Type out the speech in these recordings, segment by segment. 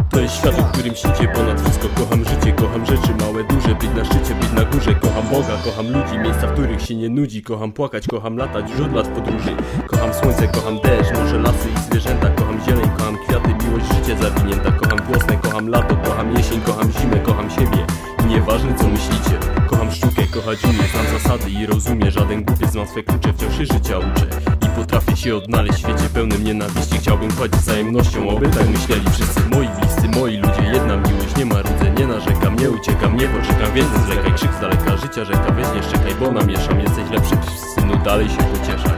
To jest świat, o którym śnicie ponad wszystko. Kocham życie, kocham rzeczy małe, duże. Być na szczycie, być na górze. Kocham Boga, kocham ludzi, miejsca, w których się nie nudzi. Kocham płakać, kocham latać, już od lat w podróży. Kocham słońce, kocham deszcz, morze, lasy i zwierzęta. Kocham zieleń, kocham kwiaty, miłość, życie zawinięta. Kocham wiosnę, kocham lato, kocham jesień, kocham zimę, kocham siebie. I nieważne co myślicie. Kocham sztukę, kochać umie, znam zasady i rozumie. Żaden głupiec ma swe klucze, wciąż się życia uczę. I potrafię się odnaleźć w świecie pełnym nienawiści. Chciałbym chodzić z wzajemnością, oby tak myśleli wszyscy. Moi bliscy, moi ludzie, jedna miłość, nie marudzę, nie narzekam, nie uciekam, nie poczekam, więc nie zlekaj. Krzyk z daleka, życia rzeka, weź nie szczekaj, bo namieszam. Jesteś lepszy, synu, dalej się pocieszaj.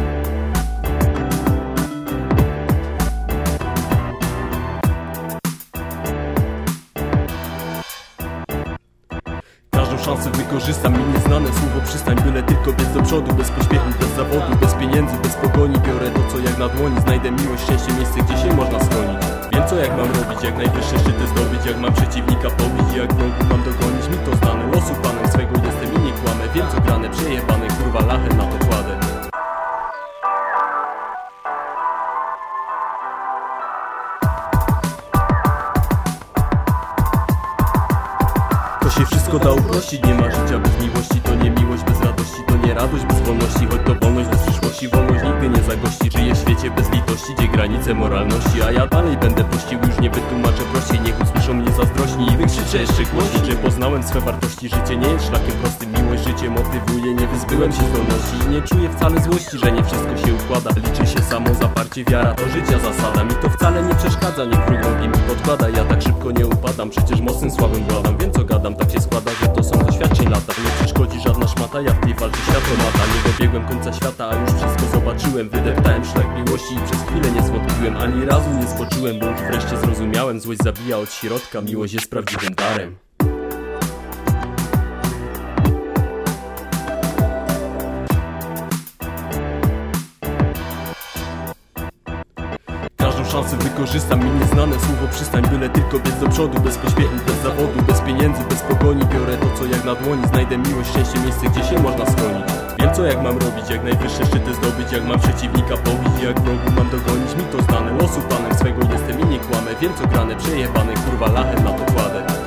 Szansę wykorzystam, mi nieznane słowo przystań. Byle tylko biec do przodu, bez pośpiechu, bez zawodu, bez pieniędzy, bez pogoni. Biorę to co jak na dłoni, znajdę miłość, szczęście, miejsce gdzie się można schronić. Wiem co jak mam robić, jak najwyższe szczyty zdobyć. Jak mam przeciwnika pobić, jak wrogu mam dogonić. Mi to znane, losu panem swego jestem i nie kłamę. Wiem co grane, przejebane, kurwa lachę na to kładę. Się wszystko da uprościć, nie ma życia bez miłości. To nie miłość bez radości, to nie radość bez wolności. Choć to wolność bez przyszłości, wolność nigdy nie zagości. Żyję w świecie bez litości, gdzie granice moralności. A ja dalej będę pościł, już nie wytłumaczę prościej. Niech usłyszą mnie zazdrośni i wykrzyczę jeszcze głośniej, że poznałem swe wartości. Życie nie jest szlakiem prostym, miłość życie motywuje. Nie wyzbyłem się zdolności i nie czuję wcale złości, że nie wszystko się układa. Liczy się samo zaparcie, wiara to życia zasada. Mi to wcale nie przeszkadza, niech wróg nogi mi podkłada. Ja tak szybko nie upadam, przecież mocnym sławem władam. Wiem co gadam, tak się składa, że to są doświadczeń lata. Nie przeszkodzi żadna szmata, ja w tej walce światło lata. Nie dobiegłem końca świata, a już wszystko zobaczyłem. Wydeptałem szlak miłości i przez chwilę nie zwątpiłem. Ani razu nie skoczyłem, bo już wreszcie zrozumiałem. Złość zabija od środka, miłość jest prawdziwym darem. Szansę wykorzystam, mi nieznane słowo przystań. Byle tylko biec do przodu, bez pośpiechu, bez zawodu, bez pieniędzy, bez pogoni. Biorę to co jak na dłoni, znajdę miłość, szczęście, miejsce gdzie się można schronić. Wiem co jak mam robić, jak najwyższe szczyty zdobyć. Jak mam przeciwnika pobić, jak wrogu mam dogonić. Mi to znane, losu panem swego jestem i nie kłamę. Wiem co grane, przejebane, kurwa lachę na to kładę.